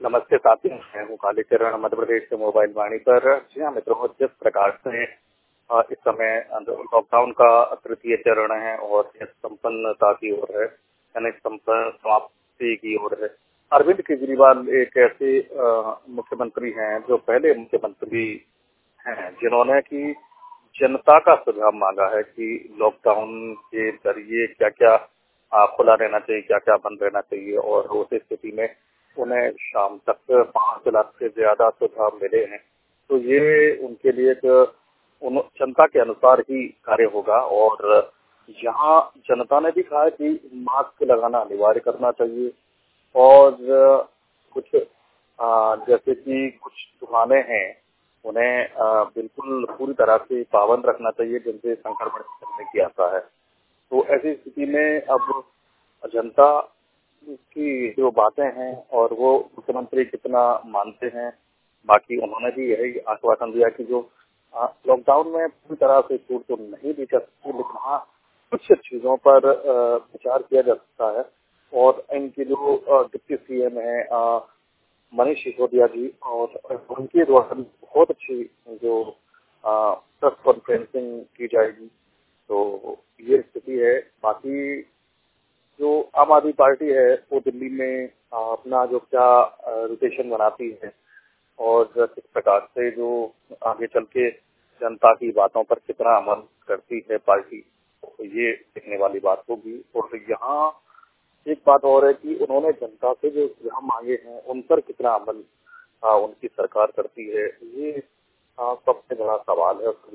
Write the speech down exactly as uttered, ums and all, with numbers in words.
नमस्ते साथियों, मैं हूँ कालीचरण मध्य प्रदेश से मोबाइल वाणी पर। जी हाँ मित्रों, जिस प्रकार से अ, इस समय लॉकडाउन का तृतीय चरण है और यह संपन्नता की ओर है, यानी संपन्न समाप्ति की ओर है। अरविंद केजरीवाल एक ऐसे अ, मुख्यमंत्री हैं जो पहले मुख्यमंत्री हैं जिन्होंने की जनता का सुझाव मांगा है कि लॉकडाउन के जरिए क्या क्या खुला रहना चाहिए, क्या क्या बंद रहना चाहिए, और उस स्थिति में उन्हें शाम तक पांच लाख से ज्यादा सुझाव मिले हैं। तो ये उनके लिए एक जनता के अनुसार ही कार्य होगा। और यहाँ जनता ने भी कहा कि मास्क लगाना अनिवार्य करना चाहिए, और कुछ आ, जैसे कि कुछ दुकानें हैं उन्हें आ, बिल्कुल पूरी तरह से पाबंद रखना चाहिए, जिनसे संक्रमण फैलने की आशा है। तो ऐसी स्थिति में अब जनता की जो बातें हैं और वो मुख्यमंत्री कितना मानते हैं, बाकी उन्होंने भी यही आश्वासन दिया कि जो लॉकडाउन में पूरी तरह से छूट तो नहीं दी जा सकती, लेकिन हाँ कुछ चीजों पर विचार किया जा सकता है। और इनके जो डिप्टी सीएम है मनीष सिसोदिया जी, और उनके द्वारा बहुत अच्छी जो प्रेस कॉन्फ्रेंसिंग की जाएगी। तो ये स्थिति है। बाकी जो आम आदमी पार्टी है वो दिल्ली में अपना जो क्या रोटेशन बनाती है और किस प्रकार से जो आगे चल के जनता की बातों पर कितना अमल करती है पार्टी, तो ये देखने वाली बात होगी। और यहाँ एक बात और है कि उन्होंने जनता से जो सुझाव मांगे हैं उन पर कितना अमल आ, उनकी सरकार करती है, ये सबसे बड़ा सवाल है।